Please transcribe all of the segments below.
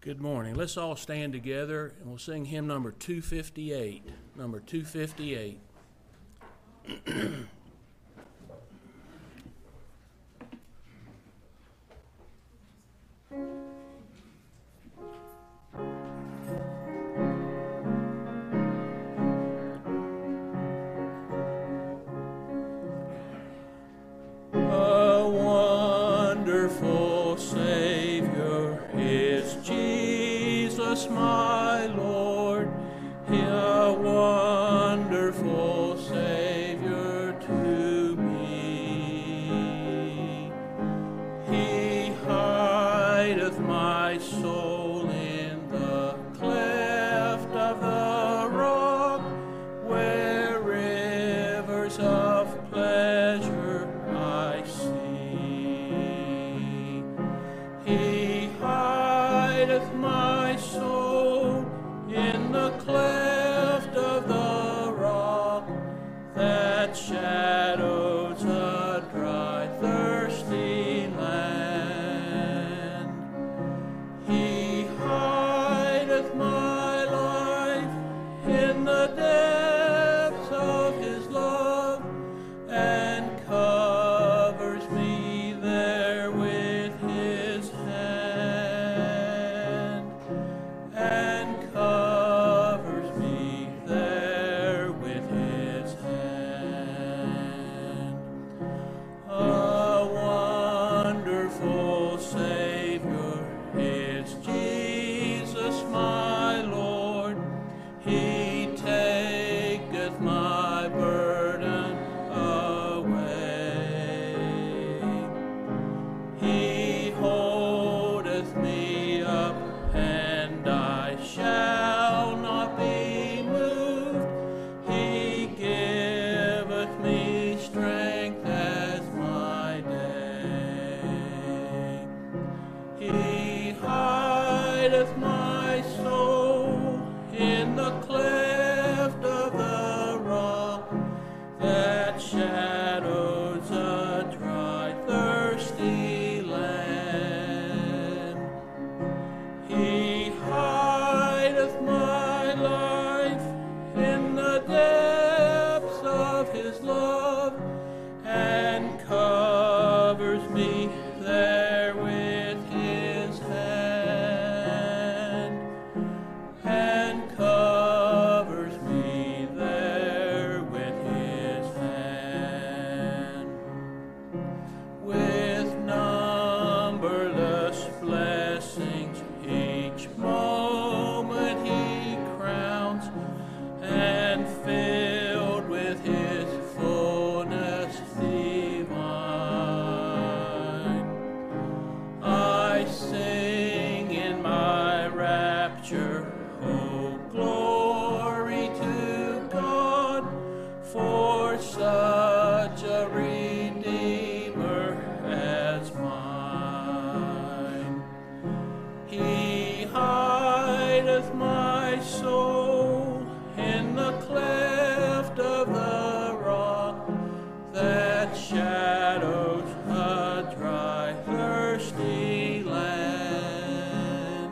Good morning. Let's all stand together and we'll sing hymn number 258. Number 258. A wonderful Savior is Jesus, my Lord, a wonderful Savior to me. He hideth my soul in the cleft of the rock, where rivers of pleasure I see. He hideth my soul in the cleft of the rock that shadows a dry, thirsty land. He hideth my life in the depths of his love and covers me there with his hand, and covers me there with his hand. A wonderful Savior is Jesus, my Lord. He taketh my burden away. He holdeth me up, and I shall not be moved. He giveth me strength as my day. He hideth my soul in the cleft of the rock that shadows a dry, thirsty land. He hideth my life in the depths of his love and covers me there with his hand, and covers me there with his hand. With numberless blessings each moment he crowns, and filled with his fullness divine, I sing in my rapture, oh glory to God, for such a Redeemer as mine. He hideth my soul in the cleft of the rock that shadows a dry, thirsty land.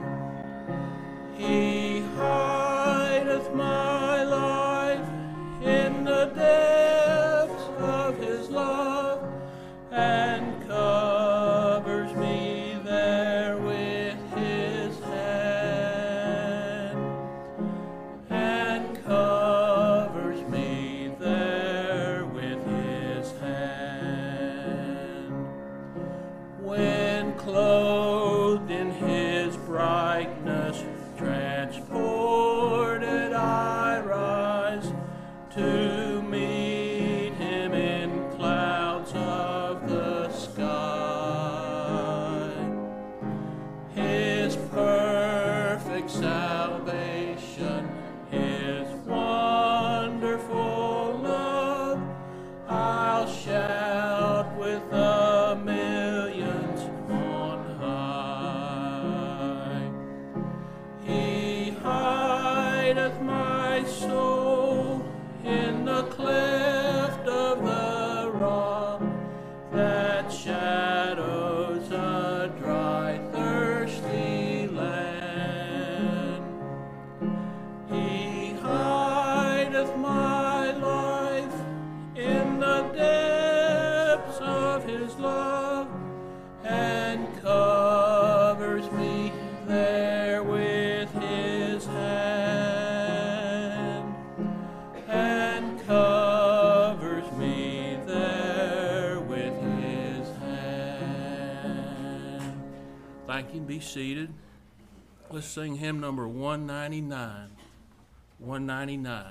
He hideth my life in the depths of his love and covers me there with his hand, and covers me there with his hand. When clothed in his brightness, transported I rise to meet him in clouds of the sky. His perfect salvation, his wonderful love, I'll shout with the millions on high. can be seated. Let's sing hymn number 199. 199.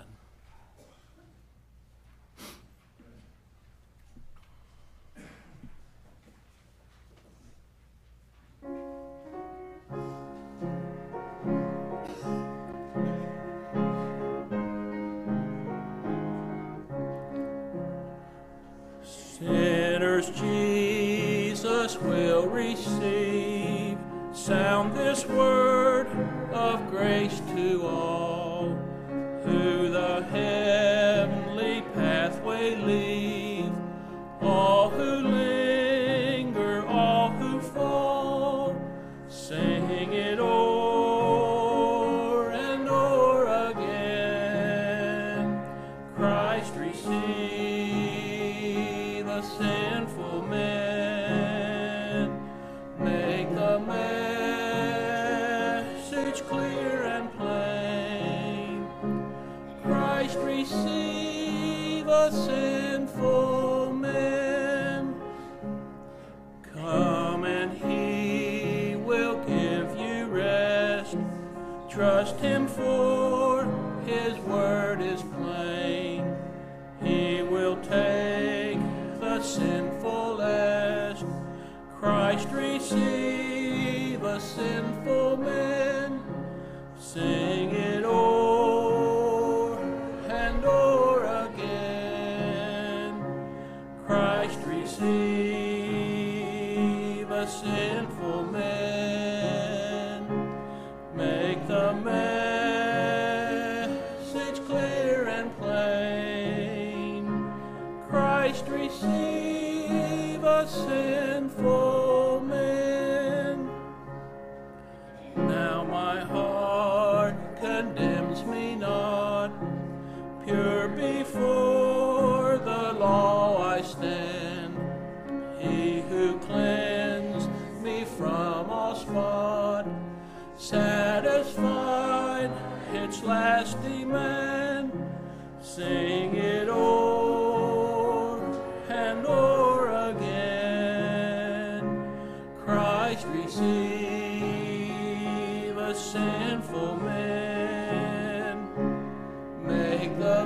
Sinners Jesus will receive. Sound this word of grace to all who the heavenly pathway leave. All who linger, all who fall, sing it o'er and o'er again. Christ receive a sinful man, make the message clear and plain. Christ receive a sinful man. Come and he will give you rest. Trust him, for his word is plain. He will take the sinful last. Christ receive a sinful man. Sing it o'er and o'er again. Christ receive a sinful man. Make the message clear and plain. Christ receive a sinful man. Now my heart condemns me not. Pure before the law I stand. He who cleansed me from all spot, satisfied its last demand. Sing it o'er and o'er again. Christ receive a sinful man. Make the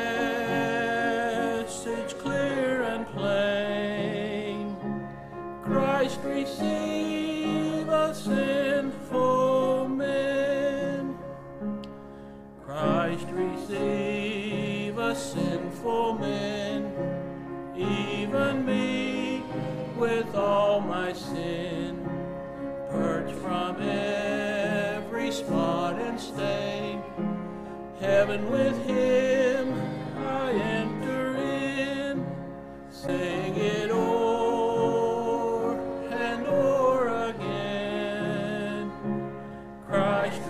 message clear and plain. Christ receive a sinful man. Christ receive a sinful man. Even me with all my sin, purged from every spot and stain. Heaven with him I enter in. Sing it o'er and o'er again. Christ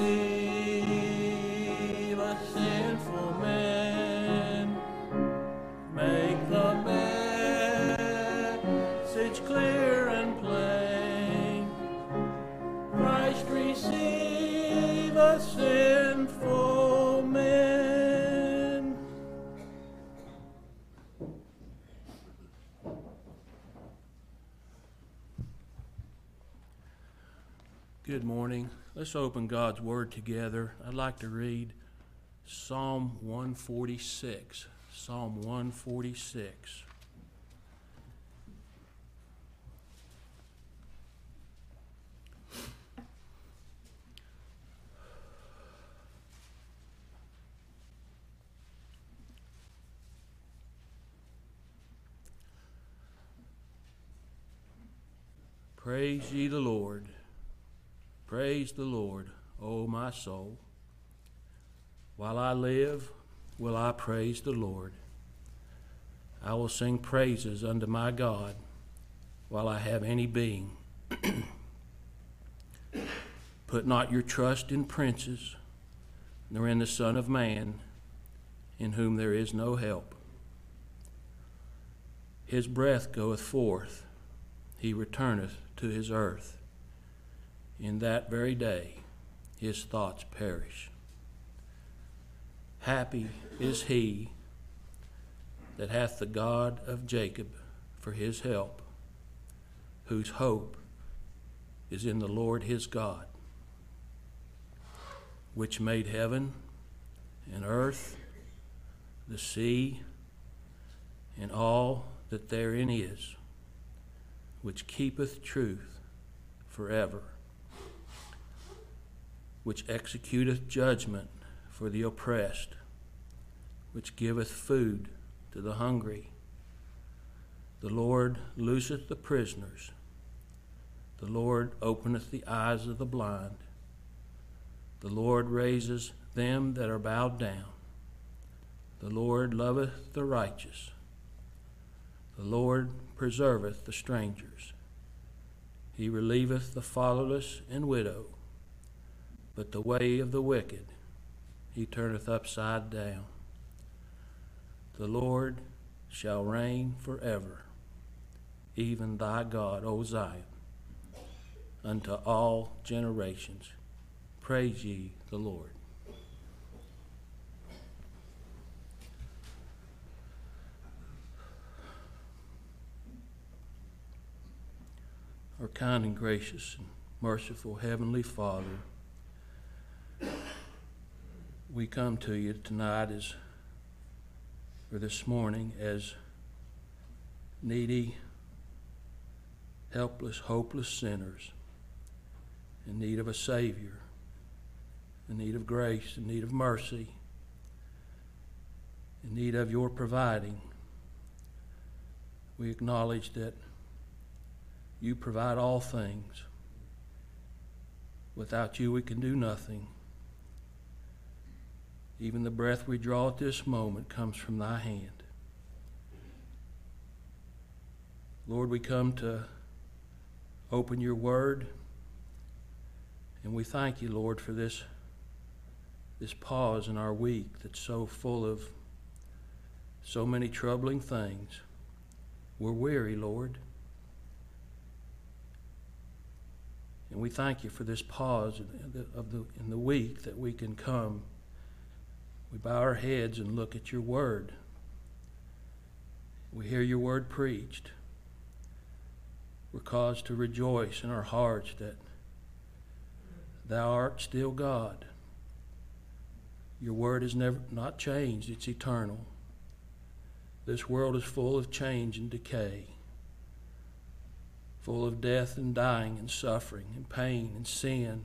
receive a sinful man. Make the message clear and plain. Christ receive a sinful man. Good morning. Let's open God's Word together. I'd like to read Psalm 146. Psalm 146. Praise ye the Lord. Praise the Lord, O my soul. While I live, will I praise the Lord. I will sing praises unto my God while I have any being. Put not your trust in princes, nor in the Son of Man, in whom there is no help. His breath goeth forth, he returneth to his earth. In that very day his thoughts perish. Happy is he that hath the God of Jacob for his help, whose hope is in the Lord his God, which made heaven and earth, the sea, and all that therein is, which keepeth truth forever, which executeth judgment for the oppressed, which giveth food to the hungry. The Lord looseth the prisoners. The Lord openeth the eyes of the blind. The Lord raises them that are bowed down. The Lord loveth the righteous. The Lord preserveth the strangers. He relieveth the fatherless and widow. But the way of the wicked he turneth upside down. The Lord shall reign forever, even thy God, O Zion, unto all generations. Praise ye the Lord. Our kind and gracious and merciful Heavenly Father, we come to you tonight or this morning as needy, helpless, hopeless sinners in need of a Savior, in need of grace, in need of mercy, in need of your providing. We acknowledge that you provide all things. Without you, we can do nothing. Even the breath we draw at this moment comes from thy hand. Lord, we come to open your word, and we thank you, Lord, for this pause in our week that's so full of so many troubling things. We're weary, Lord. And we thank you for this pause in the week that we can come. We bow our heads and look at your word. We hear your word preached. We're caused to rejoice in our hearts that thou art still God. Your word is not changed. It's eternal. This world is full of change and decay, full of death and dying and suffering and pain and sin.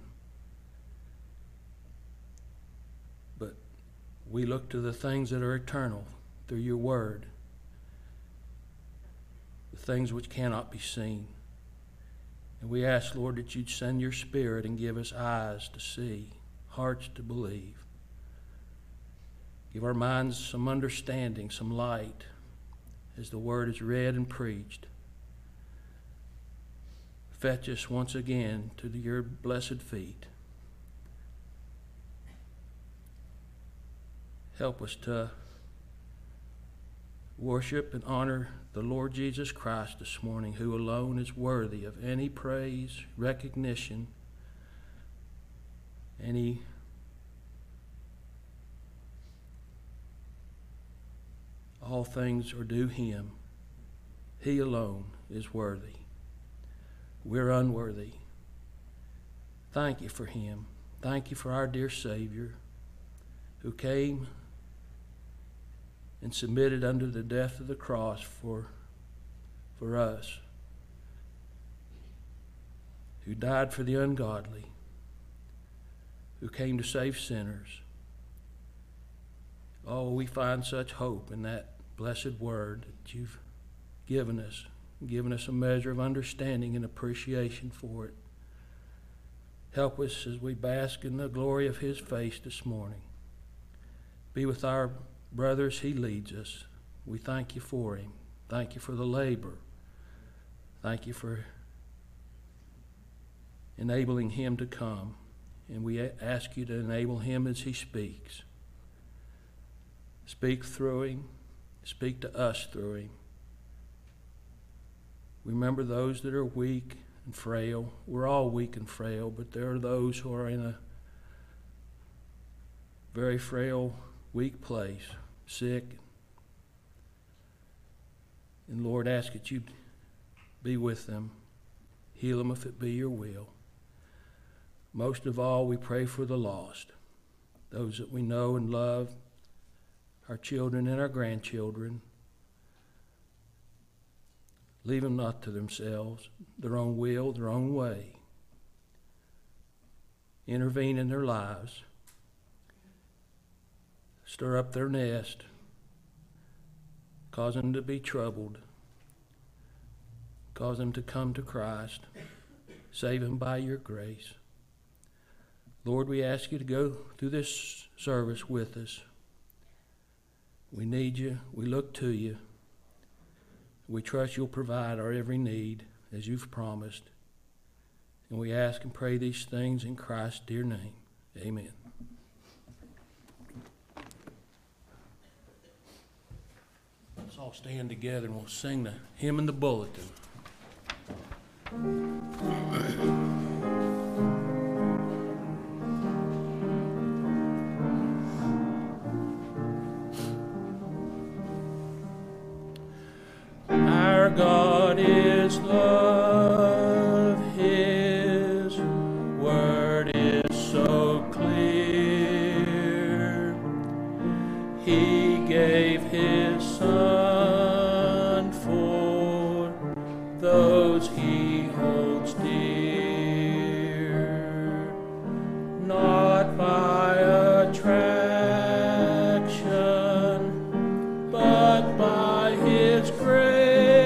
But we look to the things that are eternal through your word, the things which cannot be seen. And we ask, Lord, that you'd send your Spirit and give us eyes to see, hearts to believe. Give our minds some understanding, some light, as the word is read and preached. Fetch us once again to your blessed feet. Help us to worship and honor the Lord Jesus Christ this morning, who alone is worthy of any praise, recognition, all things are due him. He alone is worthy. We're unworthy. Thank you for him. Thank you for our dear Savior, who came and submitted under the death of the cross for us, who died for the ungodly, who came to save sinners. Oh, we find such hope in that blessed word that you've given us a measure of understanding and appreciation for it. Help us as we bask in the glory of his face this morning. Be with our brothers he leads us. We thank you for him. Thank you for the labor. Thank you for enabling him to come. And we ask you to enable him as he speaks. Speak through him. Speak to us through him. Remember those that are weak and frail. We're all weak and frail, but there are those who are in a very frail, weak place, sick. And Lord, ask that you be with them, Heal them if it be your will. Most of all, we pray for the lost, those that we know and love, our children and our grandchildren. Leave them not to themselves, their own will, their own way. Intervene in their lives. Stir up their nest. Cause them to be troubled. Cause them to come to Christ. Save them by your grace. Lord, we ask you to go through this service with us. We need you. We look to you. We trust you'll provide our every need as you've promised. And we ask and pray these things in Christ's dear name. Amen. Let's all stand together and we'll sing the hymn in the bulletin. Our God is love, his word is so clear. He gave his Son for those he holds dear, not by attraction, but by his grace.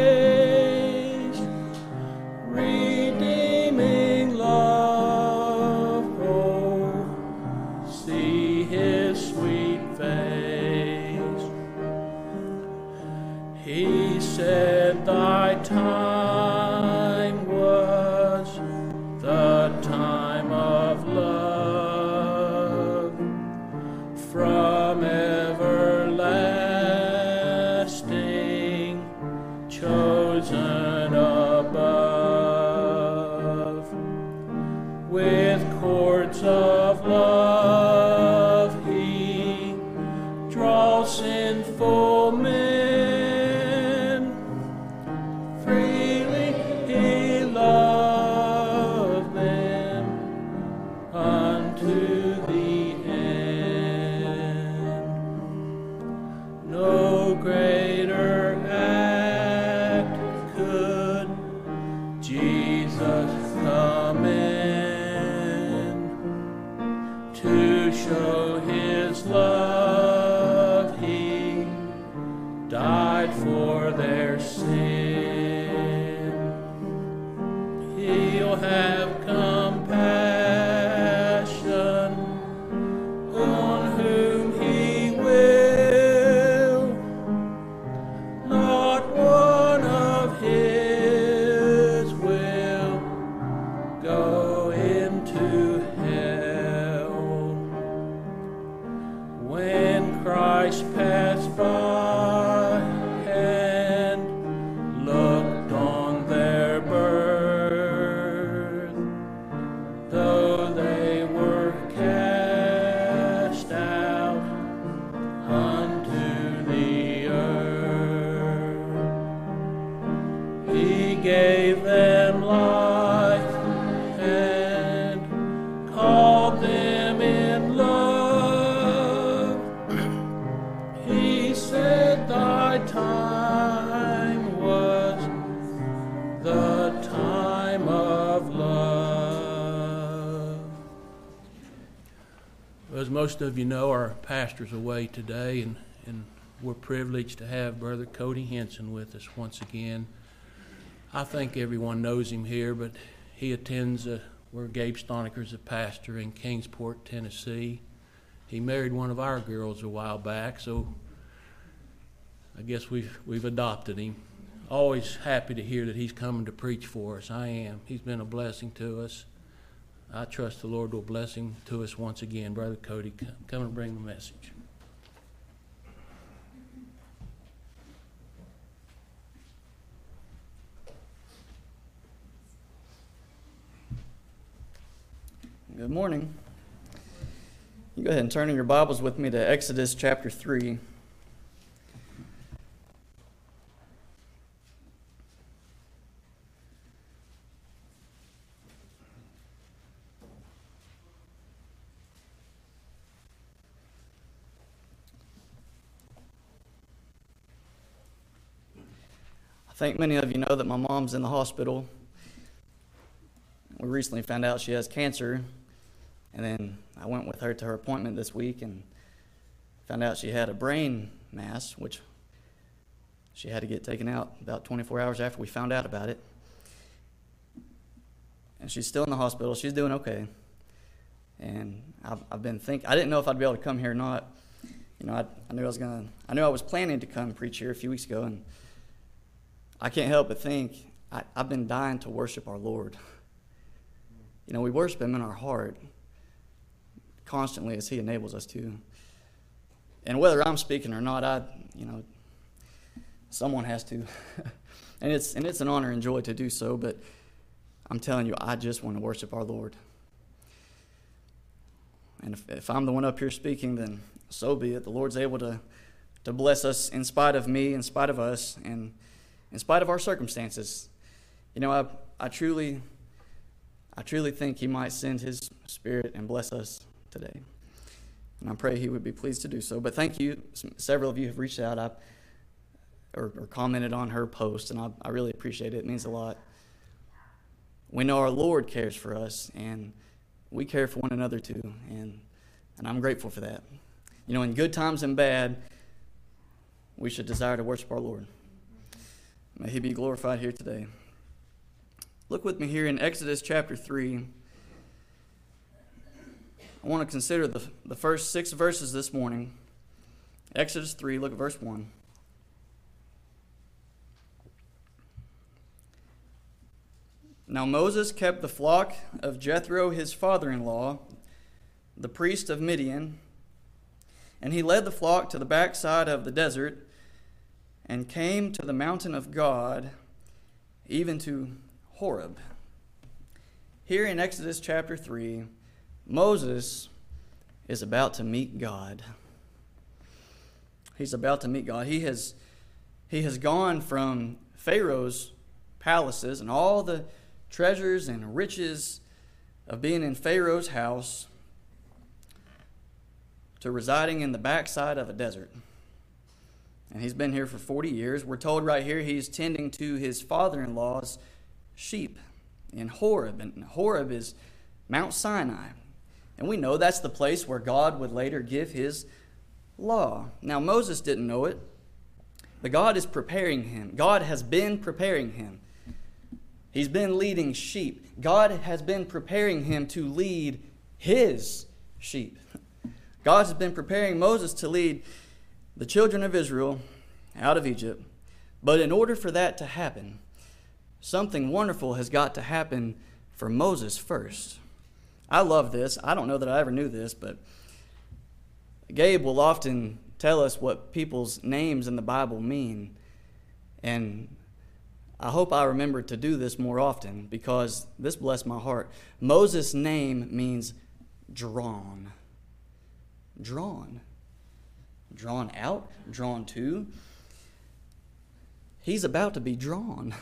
Thy time was the time of love, from everlasting, chosen above, with cords of love he draws sinful men. Show his love, he died for their sin. He'll have compassion on whom he will. Not one of his will go into hell. When Christ passed by and looked on their birth, though they were cast out unto the earth, he gave them life and called them in love. Thy time was the time of love. As most of you know, our pastor's away today, and we're privileged to have Brother Cody Henson with us once again. I think everyone knows him here, but he attends where Gabe Stoneker's a pastor in Kingsport, Tennessee. He married one of our girls a while back, so I guess we've adopted him. Always happy to hear that he's coming to preach for us. I am. He's been a blessing to us. I trust the Lord will bless him to us once again. Brother Cody, come and bring the message. Good morning. You go ahead and turn in your Bibles with me to Exodus chapter 3. I think many of you know that my mom's in the hospital. We recently found out she has cancer, and then I went with her to her appointment this week and found out she had a brain mass, which she had to get taken out about 24 hours after we found out about it. And she's still in the hospital. She's doing okay. And I've been thinking, I didn't know if I'd be able to come here or not. You know, I knew I was planning to come preach here a few weeks ago, and I can't help but think I've been dying to worship our Lord. You know, we worship Him in our heart constantly as He enables us to. And whether I'm speaking or not, someone has to. and it's an honor and joy to do so, but I'm telling you, I just want to worship our Lord. And if I'm the one up here speaking, then so be it. The Lord's able to bless us in spite of me, in spite of us, and in spite of our circumstances. You know, I truly think He might send His Spirit and bless us today. And I pray He would be pleased to do so. But thank you. Several of you have reached out or commented on her post, and I really appreciate it. It means a lot. We know our Lord cares for us, and we care for one another too, and I'm grateful for that. You know, in good times and bad, we should desire to worship our Lord. May He be glorified here today. Look with me here in Exodus chapter 3. I want to consider the first 6 verses this morning. Exodus 3, look at verse 1. Now Moses kept the flock of Jethro, his father-in-law, the priest of Midian, and he led the flock to the backside of the desert and came to the mountain of God, even to Horeb. Here in Exodus chapter 3, Moses is about to meet God. He's about to meet God. He has gone from Pharaoh's palaces and all the treasures and riches of being in Pharaoh's house to residing in the backside of a desert. And he's been here for 40 years. We're told right here he's tending to his father-in-law's sheep in Horeb. And Horeb is Mount Sinai. And we know that's the place where God would later give His law. Now, Moses didn't know it, but God is preparing him. God has been preparing him. He's been leading sheep. God has been preparing him to lead His sheep. God has been preparing Moses to lead the children of Israel out of Egypt. But in order for that to happen, something wonderful has got to happen for Moses first. I love this. I don't know that I ever knew this, but Gabe will often tell us what people's names in the Bible mean. And I hope I remember to do this more often because this blessed my heart. Moses' name means drawn. Drawn. Drawn out, drawn to. He's about to be drawn.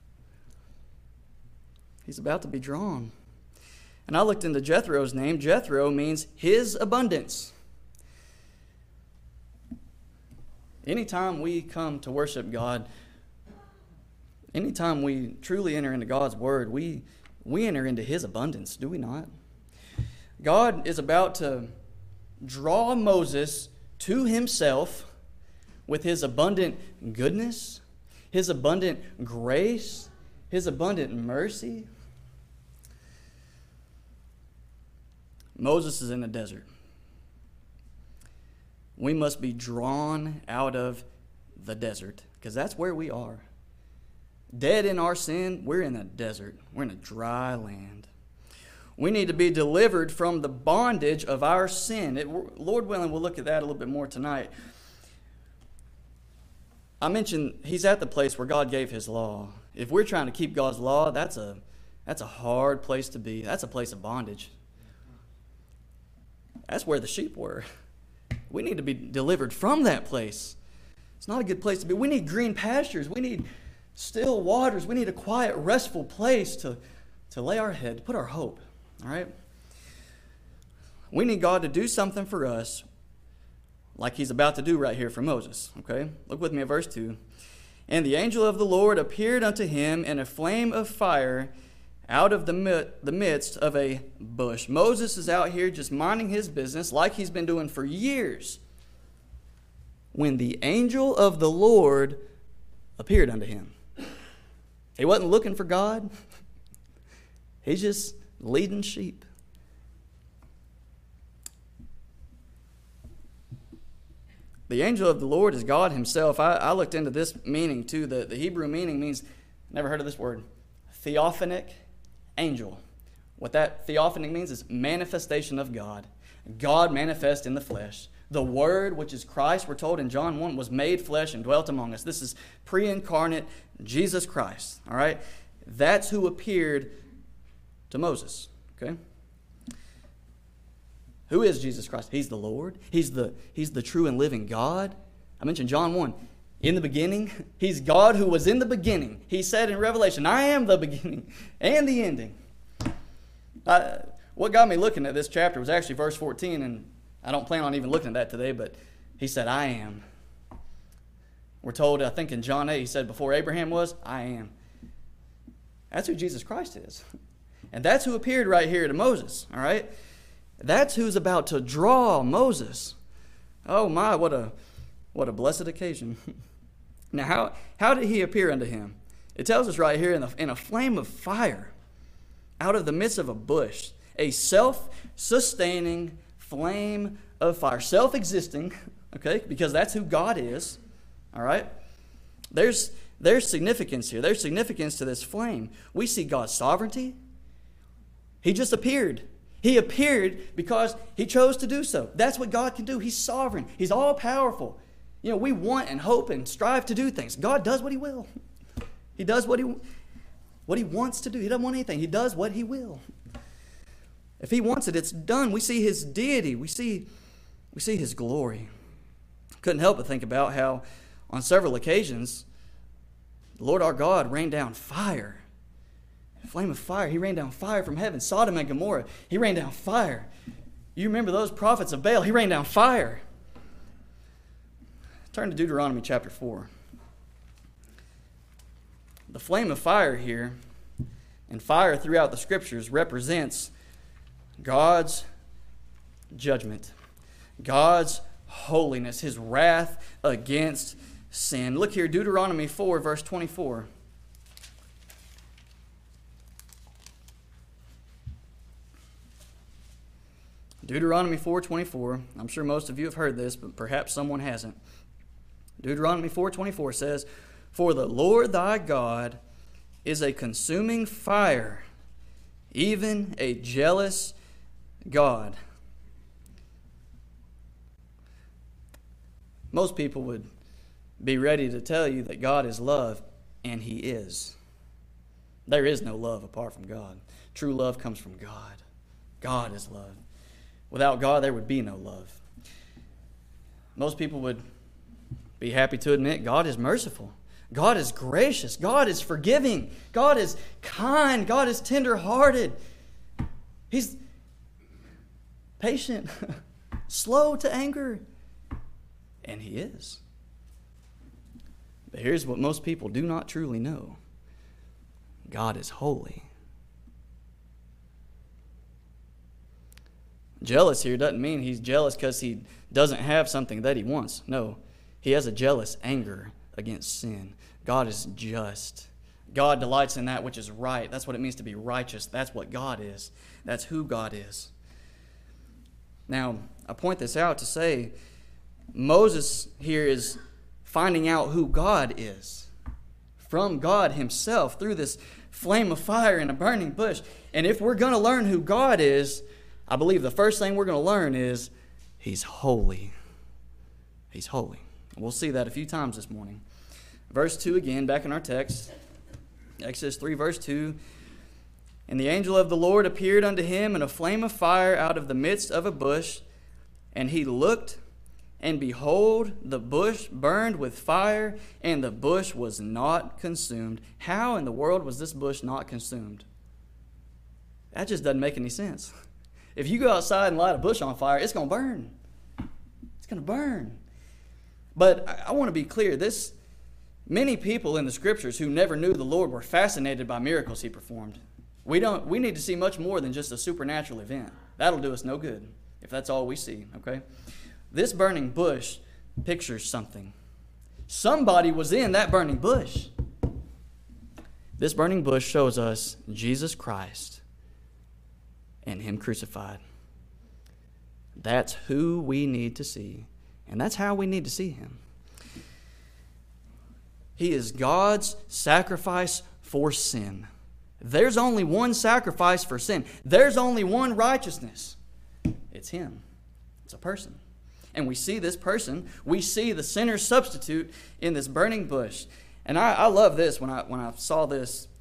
He's about to be drawn. And I looked into Jethro's name. Jethro means his abundance. Anytime we come to worship God, anytime we truly enter into God's word, we enter into His abundance, do we not? God is about to draw Moses to Himself with His abundant goodness, His abundant grace, His abundant mercy. Moses is in the desert. We must be drawn out of the desert because that's where we are. Dead in our sin, we're in a desert. We're in a dry land. We need to be delivered from the bondage of our sin. Lord willing, we'll look at that a little bit more tonight. I mentioned he's at the place where God gave His law. If we're trying to keep God's law, that's a hard place to be. That's a place of bondage. That's where the sheep were. We need to be delivered from that place. It's not a good place to be. We need green pastures. We need still waters. We need a quiet, restful place to lay our head, to put our hope. All right? We need God to do something for us like He's about to do right here for Moses. Okay? Look with me at verse 2. And the angel of the Lord appeared unto him in a flame of fire out of the midst of a bush. Moses is out here just minding his business like he's been doing for years, when the angel of the Lord appeared unto him. He wasn't looking for God. He's just leading sheep. The angel of the Lord is God himself. I looked into this meaning too. The Hebrew meaning means, never heard of this word, theophanic angel. What that theophanic means is manifestation of God. God manifest in the flesh. The Word, which is Christ, we're told in John 1, was made flesh and dwelt among us. This is pre-incarnate Jesus Christ. All right? That's who appeared to Moses. Okay? Who is Jesus Christ? He's the Lord. He's the true and living God. I mentioned John 1. In the beginning, He's God who was in the beginning. He said in Revelation, I am the beginning and the ending. What got me looking at this chapter was actually verse 14, and I don't plan on even looking at that today, but He said, I am. We're told, I think in John 8, He said, before Abraham was, I am. That's who Jesus Christ is. And that's who appeared right here to Moses, all right? That's who's about to draw Moses. Oh my, what a blessed occasion. Now, how did He appear unto him? It tells us right here in a flame of fire out of the midst of a bush, a self-sustaining flame of fire, self-existing, okay, because that's who God is, all right? There's significance here. There's significance to this flame. We see God's sovereignty. He just appeared. He appeared because He chose to do so. That's what God can do. He's sovereign. He's all-powerful. You know, we want and hope and strive to do things. God does what He will. He does what He wants to do. He doesn't want anything. He does what He will. If He wants it, it's done. We see His deity. We see His glory. Couldn't help but think about how on several occasions the Lord our God rained down fire. A flame of fire. He rained down fire from heaven. Sodom and Gomorrah. He rained down fire. You remember those prophets of Baal. He rained down fire. Turn to Deuteronomy chapter 4. The flame of fire here, and fire throughout the Scriptures, represents God's judgment, God's holiness, His wrath against sin. Look here, Deuteronomy 4, verse 24. Deuteronomy 4:24. I'm sure most of you have heard this, but perhaps someone hasn't. Deuteronomy 4:24 says, For the Lord thy God is a consuming fire, even a jealous God. Most people would be ready to tell you that God is love, and He is. There is no love apart from God. True love comes from God. God is love. Without God, there would be no love. Most people would be happy to admit God is merciful. God is gracious. God is forgiving. God is kind. God is tender-hearted. He's patient, slow to anger. And He is. But here's what most people do not truly know. God is holy. Jealous here doesn't mean He's jealous because He doesn't have something that He wants. No, He has a jealous anger against sin. God is just. God delights in that which is right. That's what it means to be righteous. That's what God is. That's who God is. Now, I point this out to say Moses here is finding out who God is from God Himself through this flame of fire in a burning bush. And if we're going to learn who God is, I believe the first thing we're going to learn is He's holy. He's holy. We'll see that a few times this morning. Verse 2 again, back in our text. Exodus 3, verse 2. And the angel of the Lord appeared unto him in a flame of fire out of the midst of a bush. And he looked, and behold, the bush burned with fire, and the bush was not consumed. How in the world was this bush not consumed? That just doesn't make any sense. If you go outside and light a bush on fire, it's going to burn. It's going to burn. But I want to be clear. This Many people in the Scriptures who never knew the Lord were fascinated by miracles he performed. We need to see much more than just a supernatural event. That'll do us no good if that's all we see, okay? This burning bush pictures something. Somebody was in that burning bush. This burning bush shows us Jesus Christ and Him crucified. That's who we need to see, and that's how we need to see Him. He is God's sacrifice for sin. There's only one sacrifice for sin. There's only one righteousness. It's Him. It's a person. And we see this person. We see the sinner's substitute in this burning bush. And I love this when I saw this.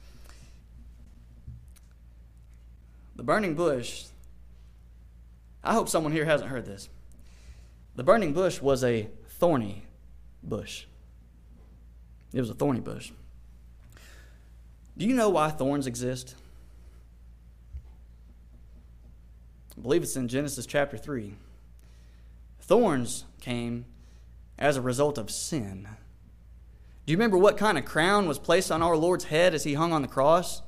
The burning bush, I hope someone here hasn't heard this. The burning bush was a thorny bush. It was a thorny bush. Do you know why thorns exist? I believe it's in Genesis chapter 3. Thorns came as a result of sin. Do you remember what kind of crown was placed on our Lord's head as He hung on the cross?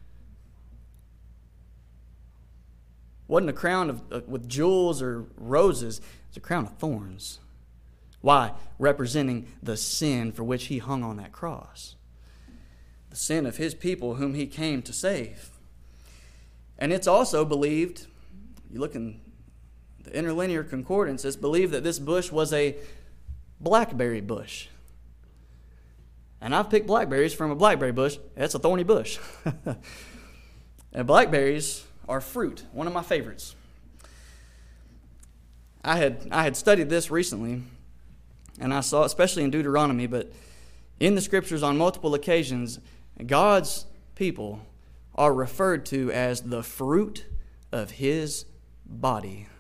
Wasn't a crown with jewels or roses. It was a crown of thorns. Why? Representing the sin for which He hung on that cross. The sin of His people whom He came to save. And it's also believed, you look in the interlinear concordance, it's believed that this bush was a blackberry bush. And I've picked blackberries from a blackberry bush. That's a thorny bush. And blackberries are fruit, one of my favorites. I had studied this recently, and I saw, especially in Deuteronomy, but in the Scriptures on multiple occasions, God's people are referred to as the fruit of His body.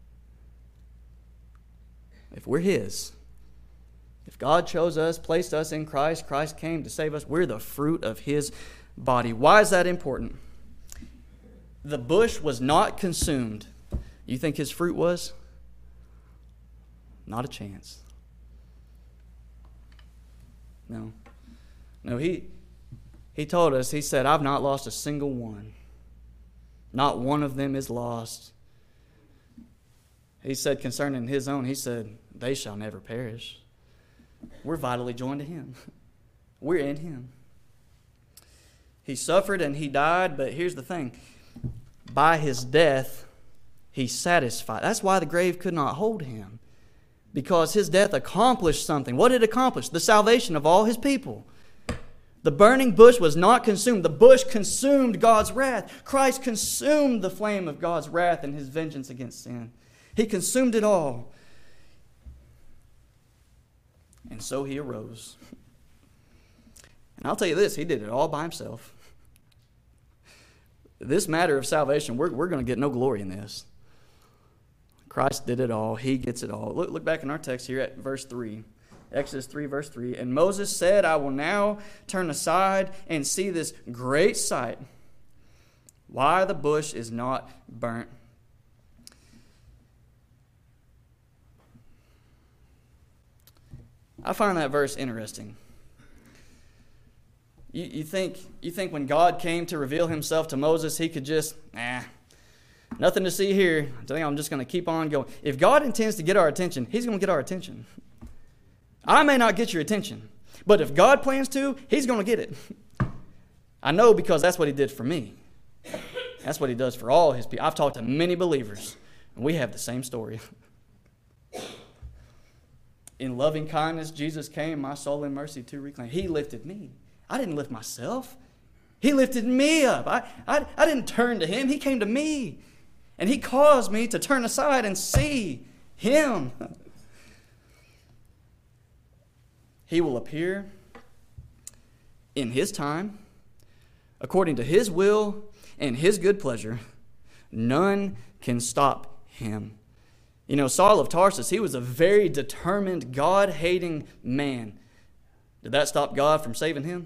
If we're His, if God chose us, placed us in Christ, Christ came to save us, we're the fruit of His body. Why is that important? The bush was not consumed. You think His fruit was? Not a chance. No, He told us, He said, I've not lost a single one. Not one of them is lost. He said concerning His own, He said, they shall never perish. We're vitally joined to Him. We're in Him. He suffered and He died, but here's the thing. By His death, He satisfied. That's why the grave could not hold Him. Because His death accomplished something. What did it accomplish? The salvation of all His people. The burning bush was not consumed. The bush consumed God's wrath. Christ consumed the flame of God's wrath and His vengeance against sin. He consumed it all. And so He arose. And I'll tell you this, He did it all by Himself. This matter of salvation, we're going to get no glory in this. Christ did it all. He gets it all. Look back in our text here at verse 3. Exodus 3, verse 3. And Moses said, I will now turn aside and see this great sight, why the bush is not burnt. I find that verse interesting. You think when God came to reveal Himself to Moses, He could just, nothing to see here. I think I'm just going to keep on going. If God intends to get our attention, He's going to get our attention. I may not get your attention, but if God plans to, He's going to get it. I know because that's what He did for me. That's what He does for all His people. I've talked to many believers, and we have the same story. In loving kindness, Jesus came, my soul in mercy to reclaim. He lifted me. I didn't lift myself. He lifted me up. I didn't turn to Him. He came to me. And He caused me to turn aside and see Him. He will appear in His time, according to His will and His good pleasure. None can stop Him. You know, Saul of Tarsus, he was a very determined, God-hating man. Did that stop God from saving him?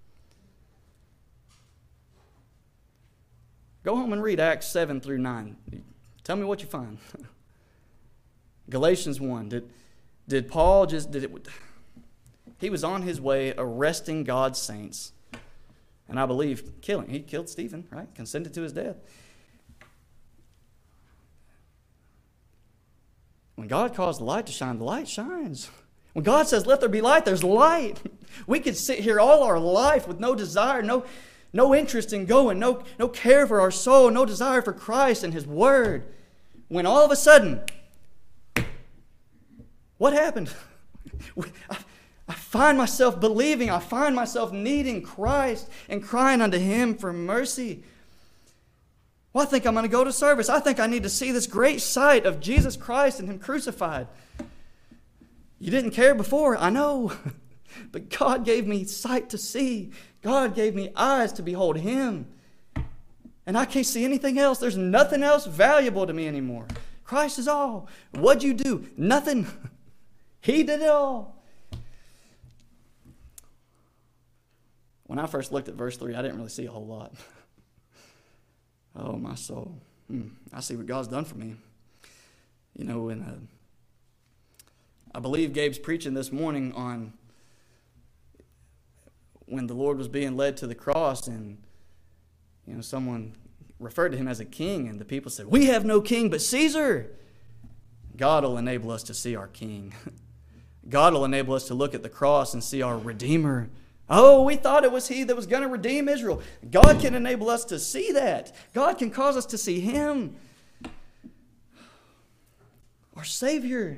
Go home and read Acts 7 through 9. Tell me what you find. Galatians 1. Did Paul just... He was on his way arresting God's saints. And I believe killing. He killed Stephen, right? Consented to his death. When God calls the light to shine, the light shines. When God says, let there be light, there's light. We could sit here all our life with no desire, no interest in going, no care for our soul, no desire for Christ and His Word. When all of a sudden, what happened? I find myself believing, I find myself needing Christ and crying unto Him for mercy. Well, I think I'm going to go to service. I think I need to see this great sight of Jesus Christ and Him crucified. You didn't care before, I know. But God gave me sight to see. God gave me eyes to behold Him. And I can't see anything else. There's nothing else valuable to me anymore. Christ is all. What'd you do? Nothing. He did it all. When I first looked at verse 3, I didn't really see a whole lot. Oh, my soul. I see what God's done for me. You know, I believe Gabe's preaching this morning on when the Lord was being led to the cross, and someone referred to Him as a king, and the people said, we have no king but Caesar. God will enable us to see our king. God will enable us to look at the cross and see our Redeemer. Oh, we thought it was He that was going to redeem Israel. God can enable us to see that. God can cause us to see Him, our Savior.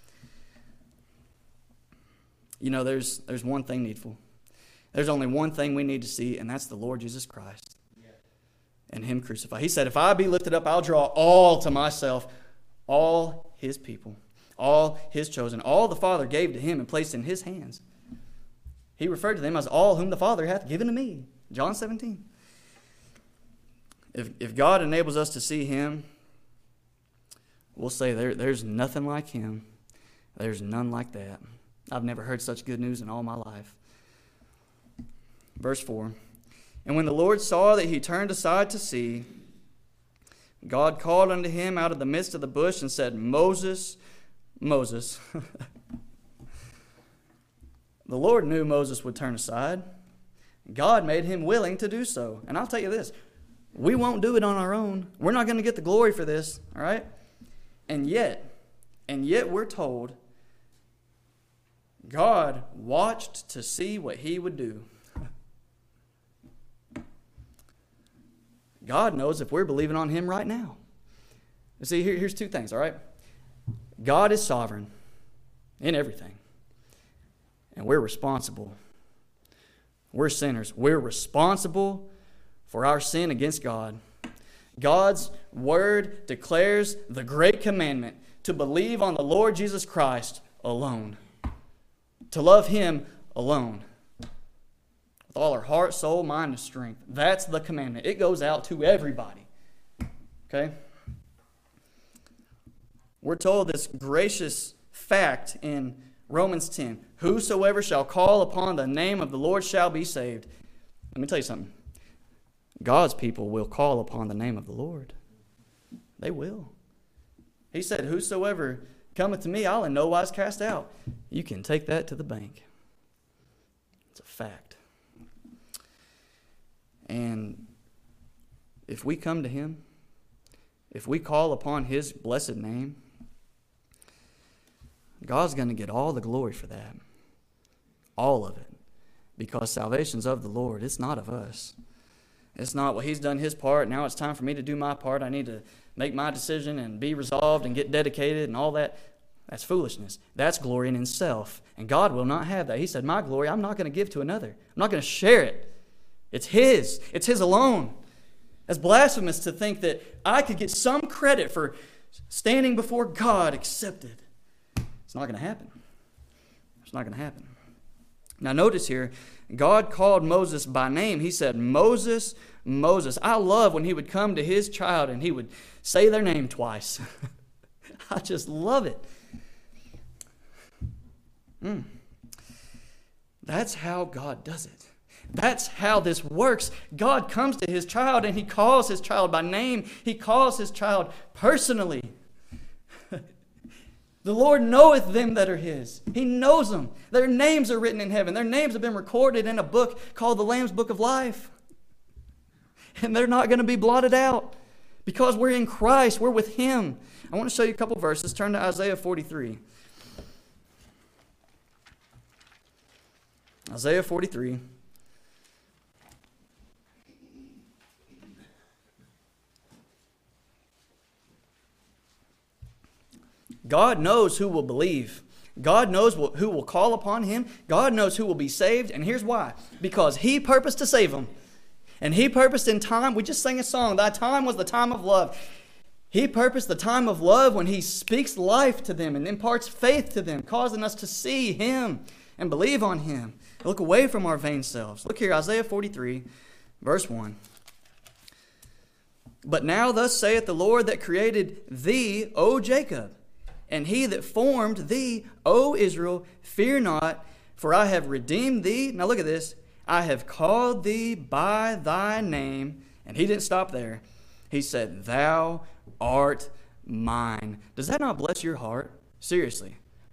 There's one thing needful. There's only one thing we need to see, and that's the Lord Jesus Christ and Him crucified. He said, if I be lifted up, I'll draw all to myself, all His people, all His chosen, all the Father gave to Him and placed in His hands. He referred to them as all whom the Father hath given to me. John 17. If God enables us to see Him, we'll say there's nothing like Him. There's none like that. I've never heard such good news in all my life. Verse 4. And when the Lord saw that he turned aside to see, God called unto him out of the midst of the bush and said, Moses, Moses. The Lord knew Moses would turn aside. God made him willing to do so. And I'll tell you this, we won't do it on our own. We're not going to get the glory for this, all right? And yet we're told God watched to see what He would do. God knows if we're believing on Him right now. You see, here's two things, all right? God is sovereign in everything. And we're responsible. We're sinners. We're responsible for our sin against God. God's Word declares the great commandment to believe on the Lord Jesus Christ alone. To love Him alone. With all our heart, soul, mind, and strength. That's the commandment. It goes out to everybody. Okay? We're told this gracious fact in Romans 10. Whosoever shall call upon the name of the Lord shall be saved. Let me tell you something. God's people will call upon the name of the Lord. They will. He said, whosoever cometh to me, I'll in no wise cast out. You can take that to the bank. It's a fact. And if we come to Him, if we call upon His blessed name, God's going to get all the glory for that. All of it. Because salvation's of the Lord. It's not of us. It's not, well, He's done His part. Now it's time for me to do my part. I need to make my decision and be resolved and get dedicated and all that. That's foolishness. That's glory in itself. And God will not have that. He said, my glory I'm not going to give to another. I'm not going to share it. It's His. It's His alone. It's blasphemous to think that I could get some credit for standing before God accepted. It's not going to happen. It's not going to happen. Now notice here, God called Moses by name. He said, Moses, Moses. I love when He would come to His child and He would say their name twice. I just love it. That's how God does it. That's how this works. God comes to His child and He calls His child by name. He calls His child personally. The Lord knoweth them that are his. He knows them. Their names are written in heaven. Their names have been recorded in a book called the Lamb's Book of Life. And they're not going to be blotted out because we're in Christ. We're with him. I want to show you a couple verses. Turn to Isaiah 43. Isaiah 43. God knows who will believe. God knows who will call upon him. God knows who will be saved. And here's why. Because he purposed to save them. And he purposed in time. We just sang a song. Thy time was the time of love. He purposed the time of love when he speaks life to them and imparts faith to them, causing us to see him and believe on him. Look away from our vain selves. Look here, Isaiah 43, verse 1. But now thus saith the Lord that created thee, O Jacob, and he that formed thee, O Israel, fear not, for I have redeemed thee. Now look at this. I have called thee by thy name. And he didn't stop there. He said, thou art mine. Does that not bless your heart? Seriously.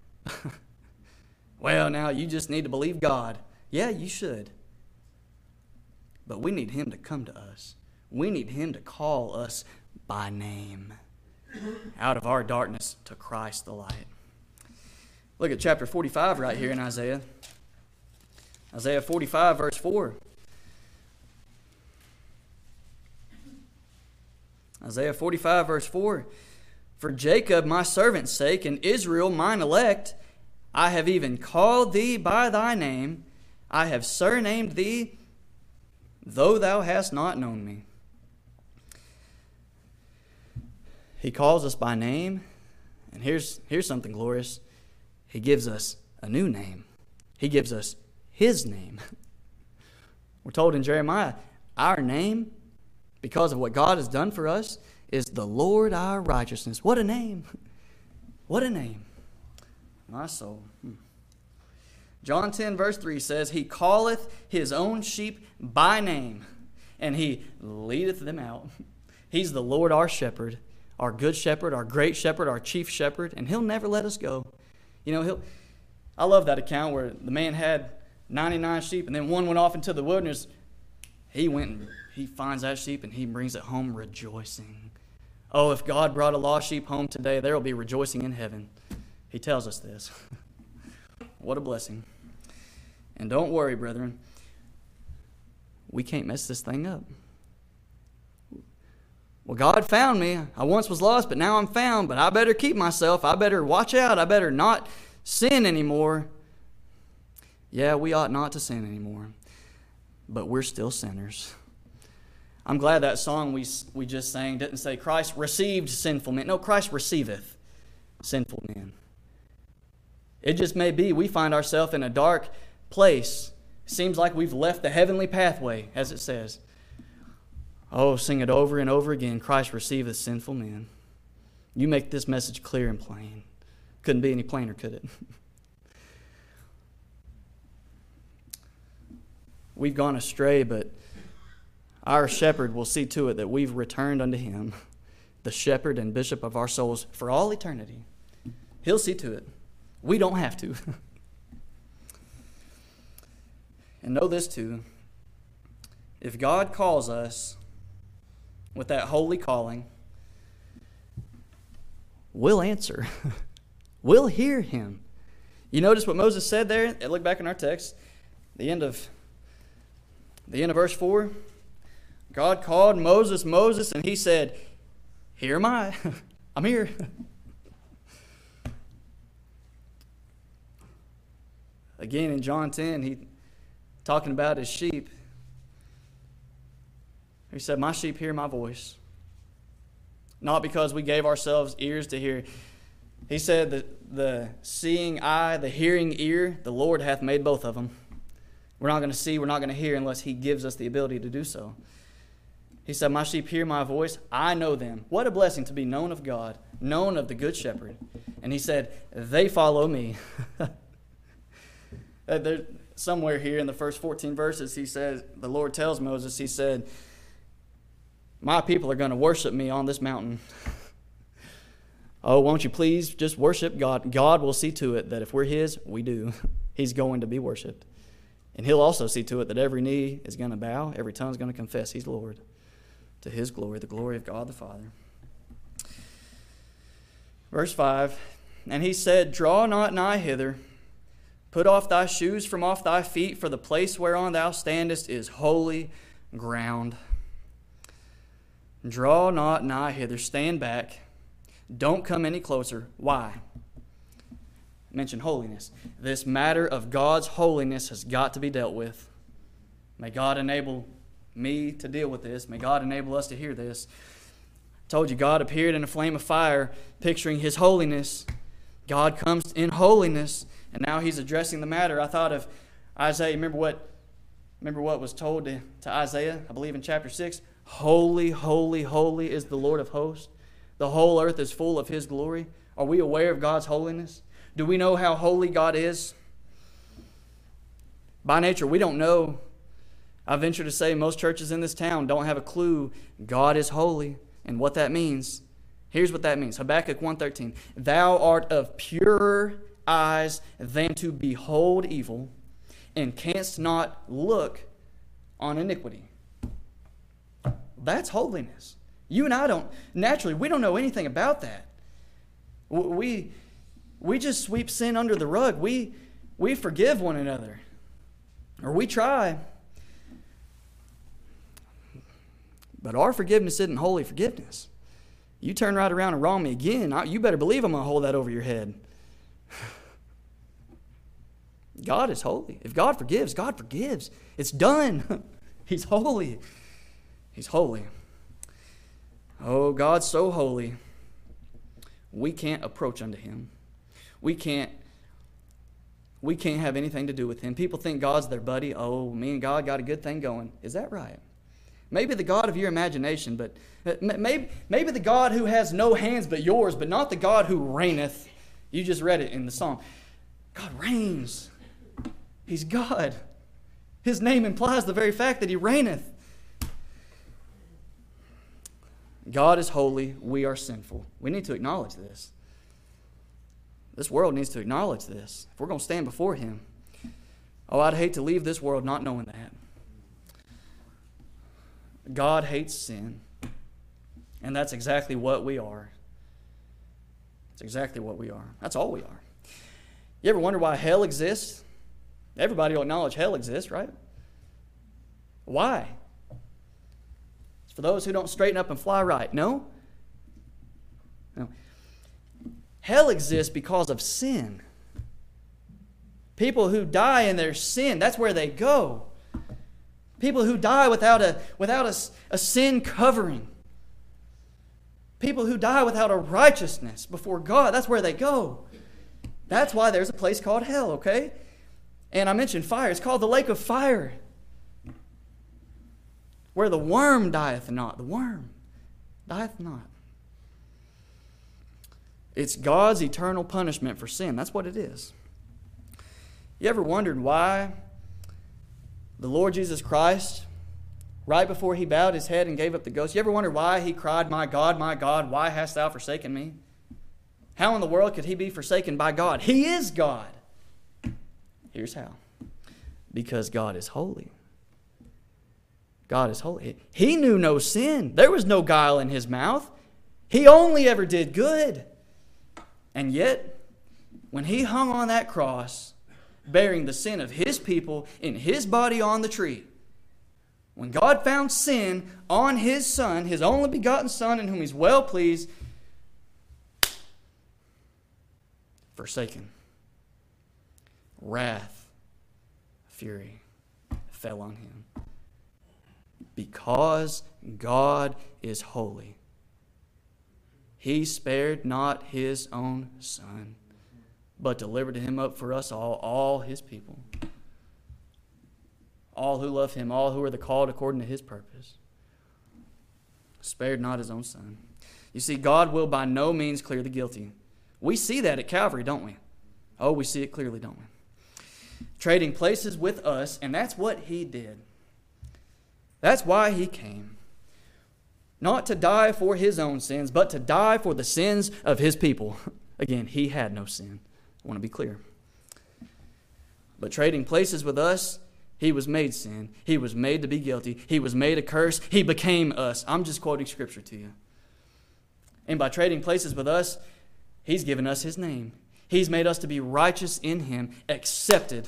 Well, now you just need to believe God. Yeah, you should. But we need him to come to us. We need him to call us by name. Out of our darkness to Christ the light. Look at chapter 45 right here in Isaiah. Isaiah 45 verse 4. Isaiah 45 verse 4. For Jacob my servant's sake and Israel mine elect, I have even called thee by thy name. I have surnamed thee, though thou hast not known me. He calls us by name, and here's something glorious. He gives us a new name. He gives us his name. We're told in Jeremiah, our name, because of what God has done for us, is the Lord our righteousness. What a name. What a name. My soul. John 10 verse 3 says, he calleth his own sheep by name, and he leadeth them out. He's the Lord our shepherd. Our good shepherd, our great shepherd, our chief shepherd, and he'll never let us go. You know, I love that account where the man had 99 sheep and then one went off into the wilderness. He went and he finds that sheep and he brings it home rejoicing. Oh, if God brought a lost sheep home today, there will be rejoicing in heaven. He tells us this. What a blessing. And don't worry, brethren. We can't mess this thing up. Well, God found me. I once was lost, but now I'm found. But I better keep myself. I better watch out. I better not sin anymore. Yeah, we ought not to sin anymore. But we're still sinners. I'm glad that song we just sang didn't say Christ received sinful men. No, Christ receiveth sinful men. It just may be we find ourselves in a dark place. Seems like we've left the heavenly pathway, as it says. Oh, sing it over and over again. Christ receiveth sinful men. You make this message clear and plain. Couldn't be any plainer, could it? We've gone astray, but our shepherd will see to it that we've returned unto him, the shepherd and bishop of our souls, for all eternity. He'll see to it. We don't have to. And know this too. If God calls us with that holy calling, we'll answer. We'll hear him. You notice what Moses said there? Look back in our text. The end of verse 4. God called Moses, Moses, and he said, here am I. I'm here. Again, in John 10, he talking about his sheep. He said, my sheep hear my voice. Not because we gave ourselves ears to hear. He said that the seeing eye, the hearing ear, the Lord hath made both of them. We're not going to see, we're not going to hear unless he gives us the ability to do so. He said, my sheep hear my voice. I know them. What a blessing to be known of God, known of the Good Shepherd. And he said, they follow me. Somewhere here in the first 14 verses, he says, the Lord tells Moses, he said, my people are going to worship me on this mountain. oh, won't you please just worship God? God will see to it that if we're His, we do. He's going to be worshiped. And He'll also see to it that every knee is going to bow, every tongue is going to confess He's Lord, to His glory, the glory of God the Father. Verse 5, and He said, draw not nigh hither, put off thy shoes from off thy feet, for the place whereon thou standest is holy ground. Draw not nigh hither, stand back, don't come any closer. Why? Mention holiness. This matter of God's holiness has got to be dealt with. May God enable me to deal with this. May God enable us to hear this. I told you, God appeared in a flame of fire, picturing His holiness. God comes in holiness, and now He's addressing the matter. I thought of Isaiah. Remember what was told to Isaiah, I believe in chapter 6? Holy, holy, holy is the Lord of hosts. The whole earth is full of His glory. Are we aware of God's holiness? Do we know how holy God is? By nature, we don't know. I venture to say most churches in this town don't have a clue God is holy and what that means. Here's what that means. Habakkuk 1:13. Thou art of purer eyes than to behold evil, and canst not look on iniquity. That's holiness. You and I don't know anything about that. We just sweep sin under the rug. We forgive one another. Or we try. But our forgiveness isn't holy forgiveness. You turn right around and wrong me again, you better believe I'm going to hold that over your head. God is holy. If God forgives, God forgives. It's done. He's holy. He's holy. Oh, God's so holy, we can't approach unto Him. We can't have anything to do with Him. People think God's their buddy. Oh, me and God got a good thing going. Is that right? Maybe the God of your imagination, but maybe the God who has no hands but yours, but not the God who reigneth. You just read it in the psalm. God reigns. He's God. His name implies the very fact that He reigneth. God is holy. We are sinful. We need to acknowledge this. This world needs to acknowledge this. If we're going to stand before Him, oh, I'd hate to leave this world not knowing that. God hates sin. And that's exactly what we are. That's exactly what we are. That's all we are. You ever wonder why hell exists? Everybody will acknowledge hell exists, right? Why? It's for those who don't straighten up and fly right. No? No. Hell exists because of sin. People who die in their sin, that's where they go. People who die without a sin covering. People who die without a righteousness before God, that's where they go. That's why there's a place called hell, okay? And I mentioned fire. It's called the lake of fire. Where the worm dieth not. The worm dieth not. It's God's eternal punishment for sin. That's what it is. You ever wondered why the Lord Jesus Christ, right before He bowed His head and gave up the ghost, you ever wondered why He cried, my God, why hast thou forsaken me? How in the world could He be forsaken by God? He is God. Here's how. Because God is holy. God is holy. He knew no sin. There was no guile in His mouth. He only ever did good. And yet, when He hung on that cross, bearing the sin of His people in His body on the tree, when God found sin on His Son, His only begotten Son, in whom He's well pleased, forsaken. Wrath, fury fell on Him. Because God is holy, He spared not His own Son, but delivered Him up for us all His people. All who love Him, all who are the called according to His purpose. Spared not His own Son. You see, God will by no means clear the guilty. We see that at Calvary, don't we? Oh, we see it clearly, don't we? Trading places with us, and that's what He did. That's why He came. not to die for his own sins, but to die for the sins of his people. Again, he had no sin. I want to be clear. But trading places with us, he was made sin. He was made to be guilty. He was made a curse. He became us. I'm just quoting Scripture to you. And by trading places with us, he's given us his name. He's made us to be righteous in him, accepted.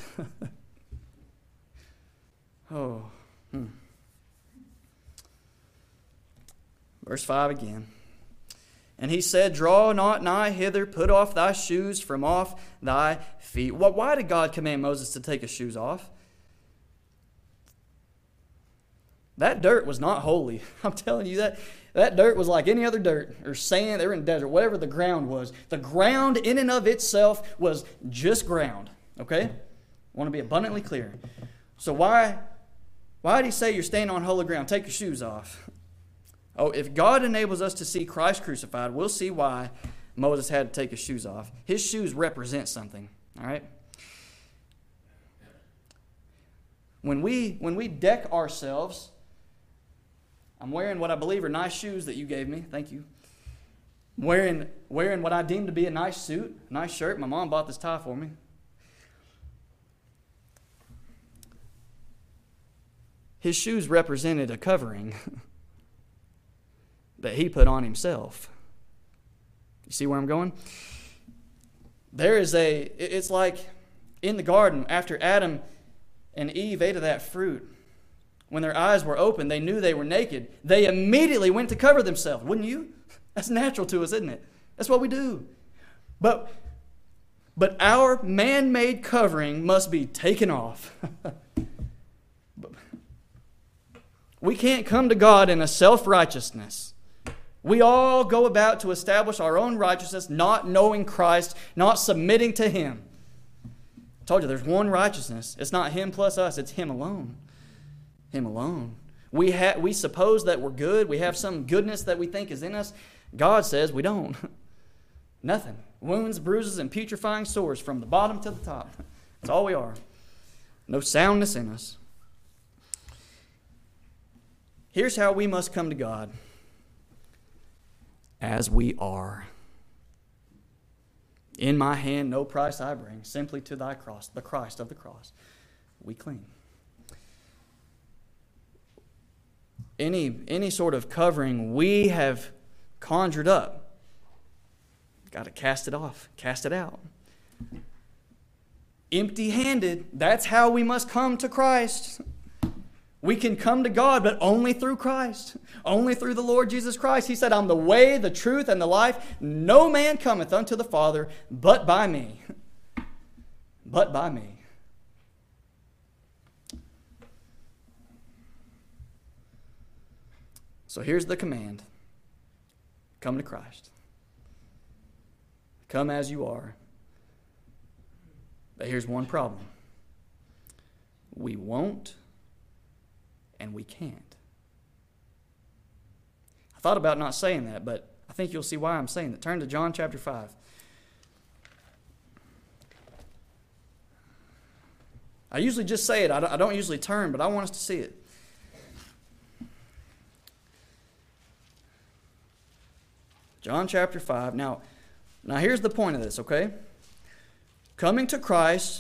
Verse 5 again. And he said, draw not nigh hither, put off thy shoes from off thy feet. Why did God command Moses to take his shoes off? That dirt was not holy. I'm telling you that. That dirt was like any other dirt or sand. They were in the desert, whatever the ground was. The ground in and of itself was just ground. Okay? I want to be abundantly clear. So why did he say you're standing on holy ground? Take your shoes off. Oh, if God enables us to see Christ crucified, we'll see why Moses had to take his shoes off. His shoes represent something. All right? When we deck ourselves, I'm wearing what I believe are nice shoes that you gave me. Thank you. Wearing what I deem to be a nice suit, a nice shirt. My mom bought this tie for me. His shoes represented a covering that he put on himself. You see where I'm going? It's like in the garden after Adam and Eve ate of that fruit. When their eyes were open, they knew they were naked. They immediately went to cover themselves. Wouldn't you? That's natural to us, isn't it? That's what we do. But our man-made covering must be taken off. We can't come to God in a self-righteousness. We all go about to establish our own righteousness, not knowing Christ, not submitting to him. I told you there's one righteousness. It's not him plus us. It's him alone. Him alone. We suppose that we're good. We have some goodness that we think is in us. God says we don't. Nothing. Wounds, bruises, and putrefying sores from the bottom to the top. That's all we are. No soundness in us. Here's how we must come to God. As we are. In my hand no price I bring, simply to thy cross, the Christ of the cross. We cling. Any sort of covering we have conjured up, got to cast it off, cast it out. Empty-handed, that's how we must come to Christ. We can come to God, but only through Christ. Only through the Lord Jesus Christ. He said, I'm the way, the truth, and the life. No man cometh unto the Father but by me. But by me. So here's the command. Come to Christ. Come as you are. But here's one problem. We won't and we can't. I thought about not saying that, but I think you'll see why I'm saying that. Turn to John chapter 5. I usually just say it. I don't usually turn, but I want us to see it. John chapter 5. Now here's the point of this, okay? Coming to Christ,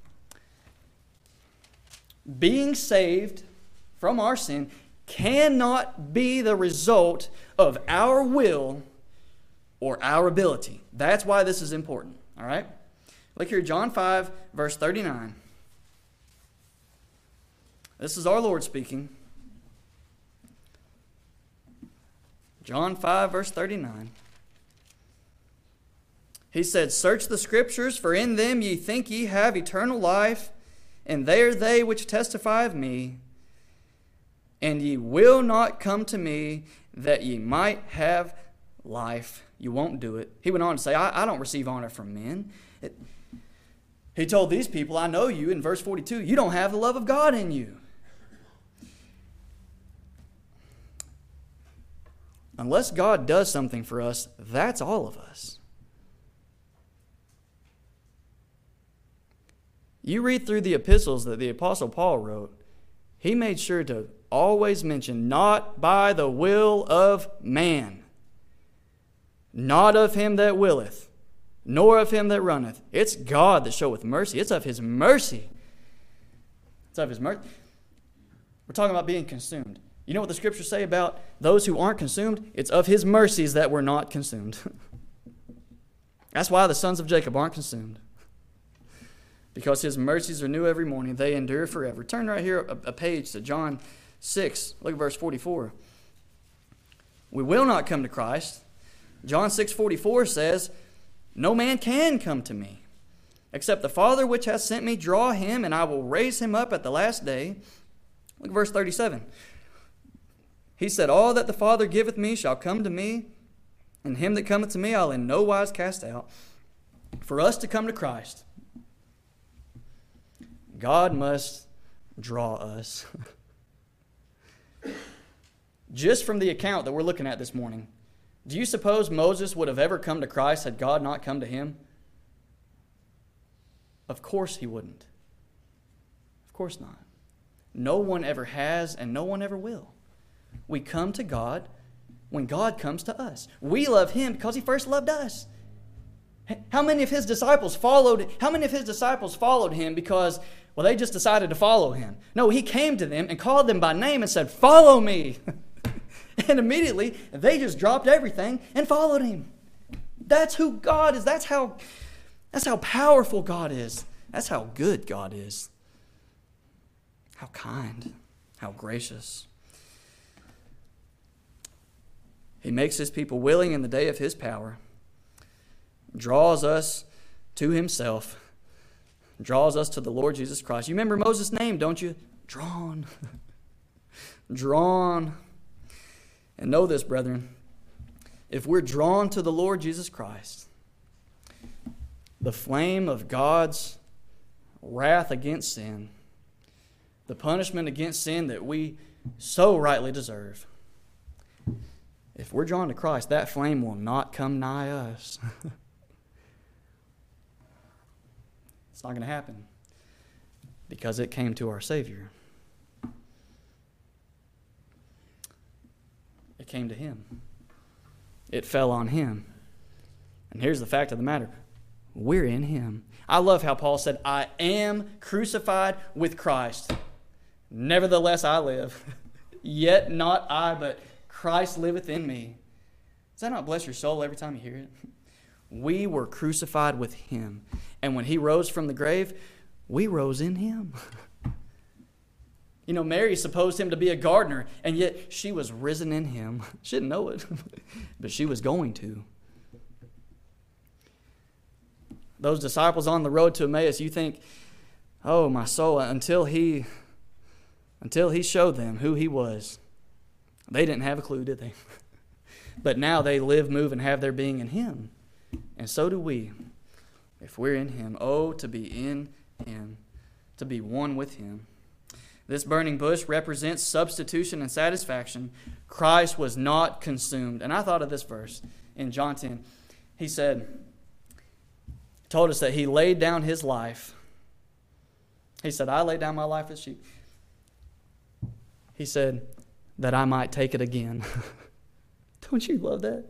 being saved from our sin, cannot be the result of our will or our ability. That's why this is important, all right? Look here, John 5, verse 39. This is our Lord speaking. John 5, verse 39. He said, search the Scriptures, for in them ye think ye have eternal life, and they are they which testify of me. And ye will not come to me that ye might have life. You won't do it. He went on to say, I don't receive honor from men. He told these people, I know you, in verse 42, you don't have the love of God in you. Unless God does something for us, that's all of us. You read through the epistles that the Apostle Paul wrote, he made sure to always mention, not by the will of man, not of him that willeth, nor of him that runneth. It's God that showeth mercy. It's of his mercy. It's of his mercy. We're talking about being consumed. You know what the scriptures say about those who aren't consumed? It's of his mercies that we're not consumed. That's why the sons of Jacob aren't consumed. Because his mercies are new every morning. They endure forever. Turn right here a page to John 6. Look at verse 44. We will not come to Christ. John 6:44 says, no man can come to me, except the Father which hath sent me draw him, and I will raise him up at the last day. Look at verse 37. He said, all that the Father giveth me shall come to me, and him that cometh to me I'll in no wise cast out. For us to come to Christ, God must draw us. Just from the account that we're looking at this morning, do you suppose Moses would have ever come to Christ had God not come to him? Of course he wouldn't. Of course not. No one ever has, and no one ever will. We come to God when God comes to us. We love him because he first loved us. How many of his disciples followed him because, well, they just decided to follow him? No, he came to them and called them by name and said, follow me. And immediately they just dropped everything and followed him. That's who God is. That's how powerful God is. That's how good God is. How kind, how gracious. He makes his people willing in the day of his power, draws us to himself, draws us to the Lord Jesus Christ. You remember Moses' name, don't you? Drawn. Drawn. And know this, brethren, if we're drawn to the Lord Jesus Christ, the flame of God's wrath against sin, the punishment against sin that we so rightly deserve, if we're drawn to Christ, that flame will not come nigh us. It's not going to happen because it came to our Savior. It came to him. It fell on him. And here's the fact of the matter. We're in him. I love how Paul said, I am crucified with Christ. Nevertheless I live. Yet not I, but Christ liveth in me. Does that not bless your soul every time you hear it? We were crucified with him. And when he rose from the grave, we rose in him. You know, Mary supposed him to be a gardener, and yet she was risen in him. She didn't know it, but she was going to. Those disciples on the road to Emmaus, you think, oh, my soul, until he showed them who he was, they didn't have a clue, did they? But now they live, move, and have their being in him. And so do we, if we're in him. Oh, to be in him, to be one with him. This burning bush represents substitution and satisfaction. Christ was not consumed. And I thought of this verse in John 10. He told us that he laid down his life. He said, I laid down my life as sheep. He said, that I might take it again. Don't you love that?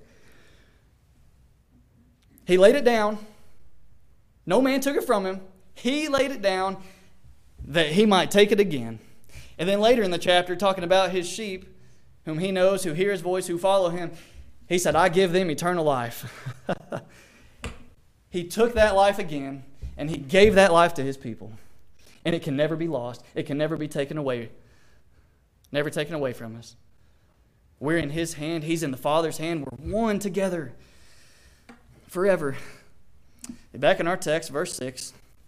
He laid it down. No man took it from him. He laid it down that he might take it again. And then later in the chapter, talking about his sheep, whom he knows, who hear his voice, who follow him, he said, I give them eternal life. He took that life again, and he gave that life to his people. And it can never be lost. It can never be taken away. Never taken away from us. We're in his hand. He's in the Father's hand. We're one together forever. Back in our text, verse 6.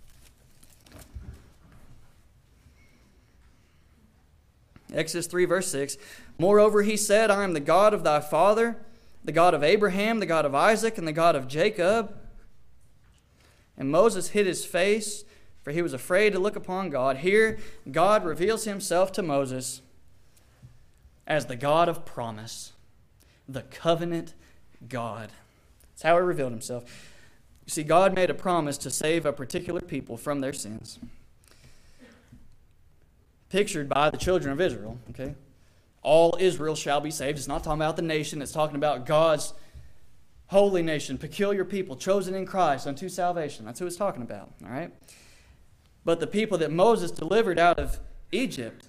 Exodus 3, verse 6. Moreover, he said, I am the God of thy father, the God of Abraham, the God of Isaac, and the God of Jacob. And Moses hid his face, for he was afraid to look upon God. Here, God reveals himself to Moses as the God of promise, the covenant God. That's how he revealed himself. You see, God made a promise to save a particular people from their sins, pictured by the children of Israel. Okay, all Israel shall be saved. It's not talking about the nation. It's talking about God's holy nation, peculiar people, chosen in Christ unto salvation. That's who it's talking about, all right? But the people that Moses delivered out of Egypt,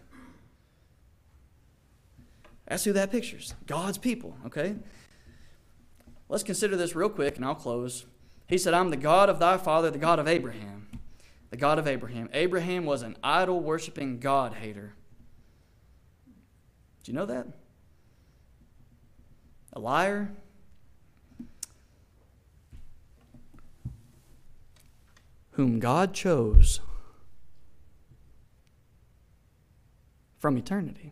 that's who that pictures. God's people, okay? Let's consider this real quick, and I'll close. He said, I'm the God of thy father, the God of Abraham. The God of Abraham. Abraham was an idol-worshiping God-hater. Do you know that? A liar. Whom God chose from eternity.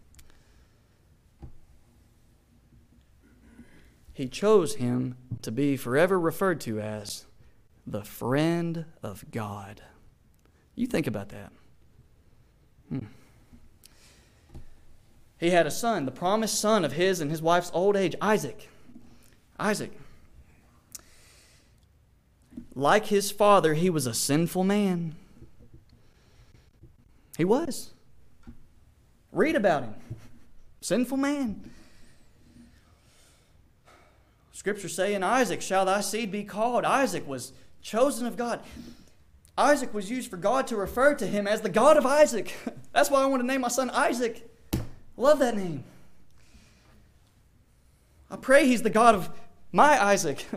He chose him to be forever referred to as the friend of God. You think about that. He had a son, the promised son of his and his wife's old age, Isaac. Isaac. Like his father, he was a sinful man. He was. Read about him. Sinful man. Scriptures say, in Isaac shall thy seed be called. Isaac was chosen of God. Isaac was used for God to refer to him as the God of Isaac. That's why I want to name my son Isaac. Love that name. I pray he's the God of my Isaac.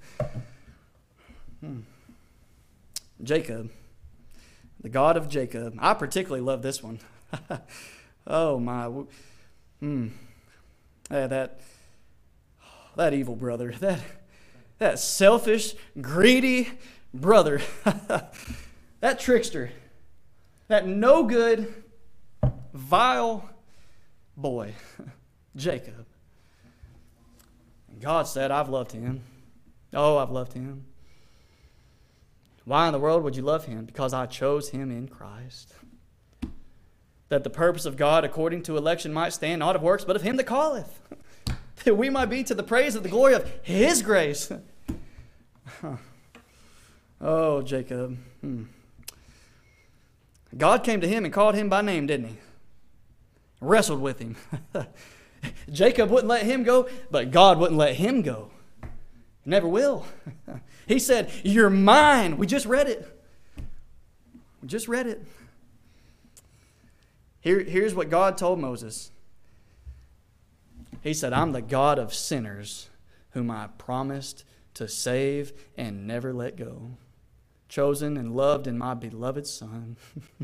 Jacob. The God of Jacob. I particularly love this one. Oh my. That evil brother. That selfish, greedy brother. That trickster. That no good, vile boy. Jacob. And God said, I've loved him. Oh, I've loved him. Why in the world would you love him? Because I chose him in Christ. That the purpose of God according to election might stand, not of works, but of him that calleth. That we might be to the praise of the glory of his grace. Oh, Jacob. God came to him and called him by name, didn't he? Wrestled with him. Jacob wouldn't let him go, but God wouldn't let him go. Never will. He said, you're mine. We just read it. Here's what God told Moses. He said, I'm the God of sinners whom I promised to save and never let go. Chosen and loved in my beloved Son.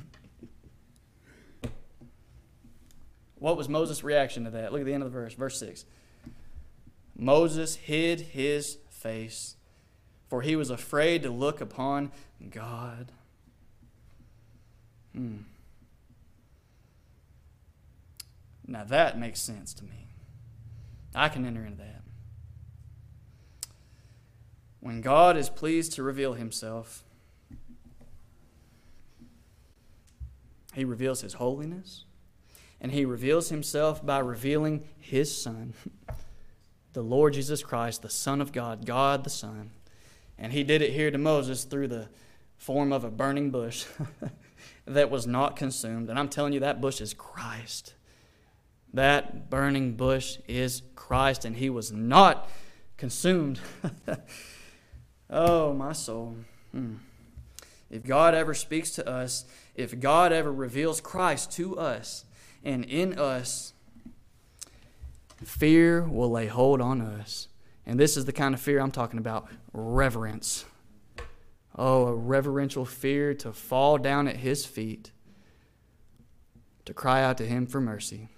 What was Moses' reaction to that? Look at the end of the verse, verse 6. Moses hid his face, for he was afraid to look upon God. Now that makes sense to me. I can enter into that. When God is pleased to reveal himself, he reveals his holiness, and he reveals himself by revealing his Son, the Lord Jesus Christ, the Son of God, God the Son. And he did it here to Moses through the form of a burning bush that was not consumed. And I'm telling you, that bush is Christ. That burning bush is Christ, and he was not consumed. Oh, my soul. If God ever speaks to us, if God ever reveals Christ to us and in us, fear will lay hold on us. And this is the kind of fear I'm talking about, reverence. Oh, a reverential fear to fall down at his feet, to cry out to him for mercy.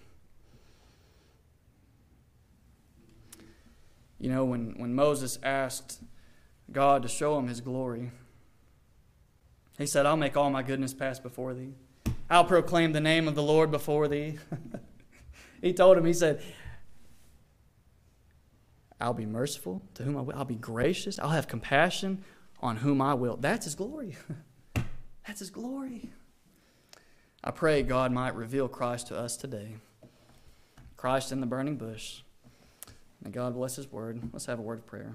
You know, when Moses asked God to show him his glory, he said, I'll make all my goodness pass before thee. I'll proclaim the name of the Lord before thee. He told him, he said, I'll be merciful to whom I will. I'll be gracious. I'll have compassion on whom I will. That's his glory. That's his glory. I pray God might reveal Christ to us today. Christ in the burning bush. May God bless his word. Let's have a word of prayer.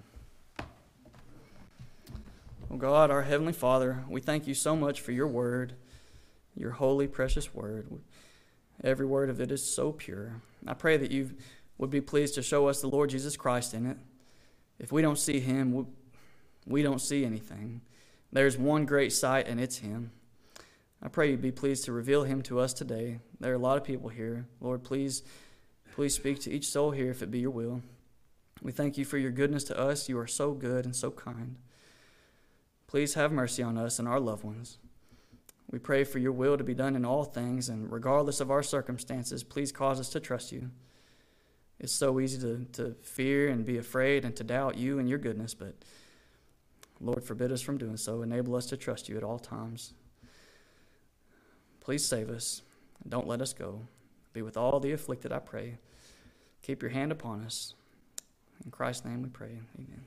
Oh God, our Heavenly Father, we thank you so much for your word, your holy, precious word. Every word of it is so pure. I pray that you would be pleased to show us the Lord Jesus Christ in it. If we don't see him, we don't see anything. There's one great sight, and it's him. I pray you'd be pleased to reveal him to us today. There are a lot of people here. Lord, please speak to each soul here if it be your will. We thank you for your goodness to us. You are so good and so kind. Please have mercy on us and our loved ones. We pray for your will to be done in all things, and regardless of our circumstances, please cause us to trust you. It's so easy to fear and be afraid and to doubt you and your goodness, but Lord, forbid us from doing so. Enable us to trust you at all times. Please save us, and don't let us go. Be with all the afflicted, I pray. Keep your hand upon us. In Christ's name we pray. Amen.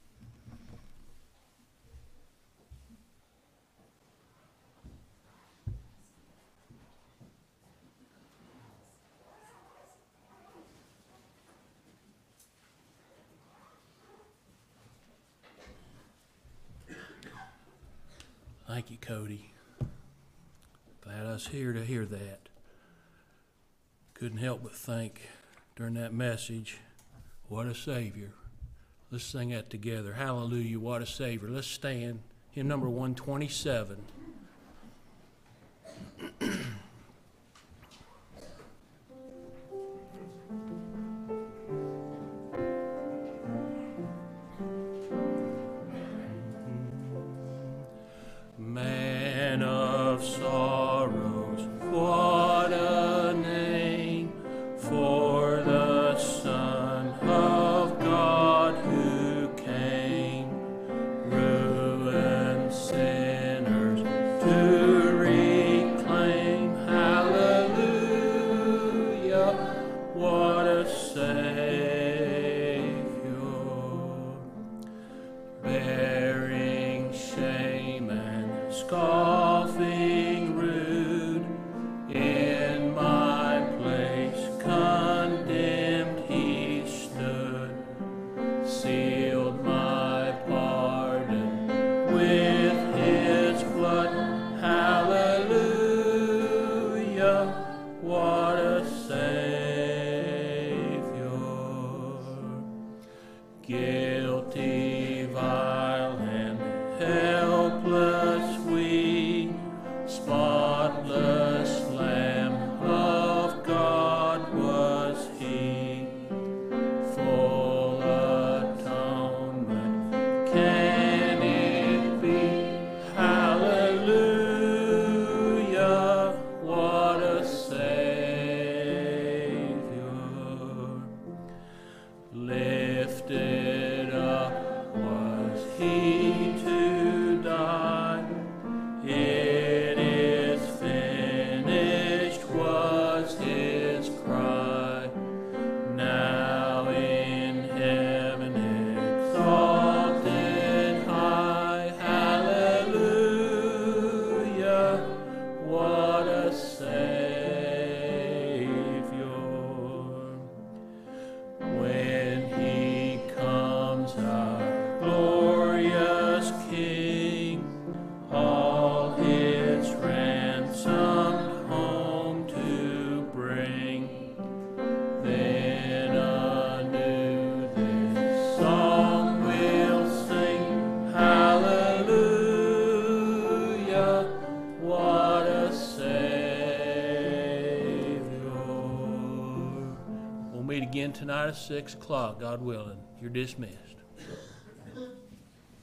Thank you, Cody. Glad I was here to hear that. Couldn't help but think during that message, what a Savior. Let's sing that together. Hallelujah, what a Savior. Let's stand. Hymn number 127. Man of sorrows, what a name for the Son of God who came, ruined sinners to reclaim. Hallelujah, what a Savior, bearing shame and scoffing rude, in my place condemned he stood, sealed my pardon with his blood. Hallelujah, what a Savior, guilty, vile, and helpless we, spotless Lamb of God was he, full atonement can it be? Hallelujah, what a Savior, lifted up was he to die. It is finished was his cry. Now in heaven exalted high. Hallelujah, what a Savior. When he comes, our glorious King, all his ransomed home to bring, then anew this song we'll sing. Hallelujah, what a Savior. We'll meet again tonight at 6 o'clock, God willing. You're dismissed.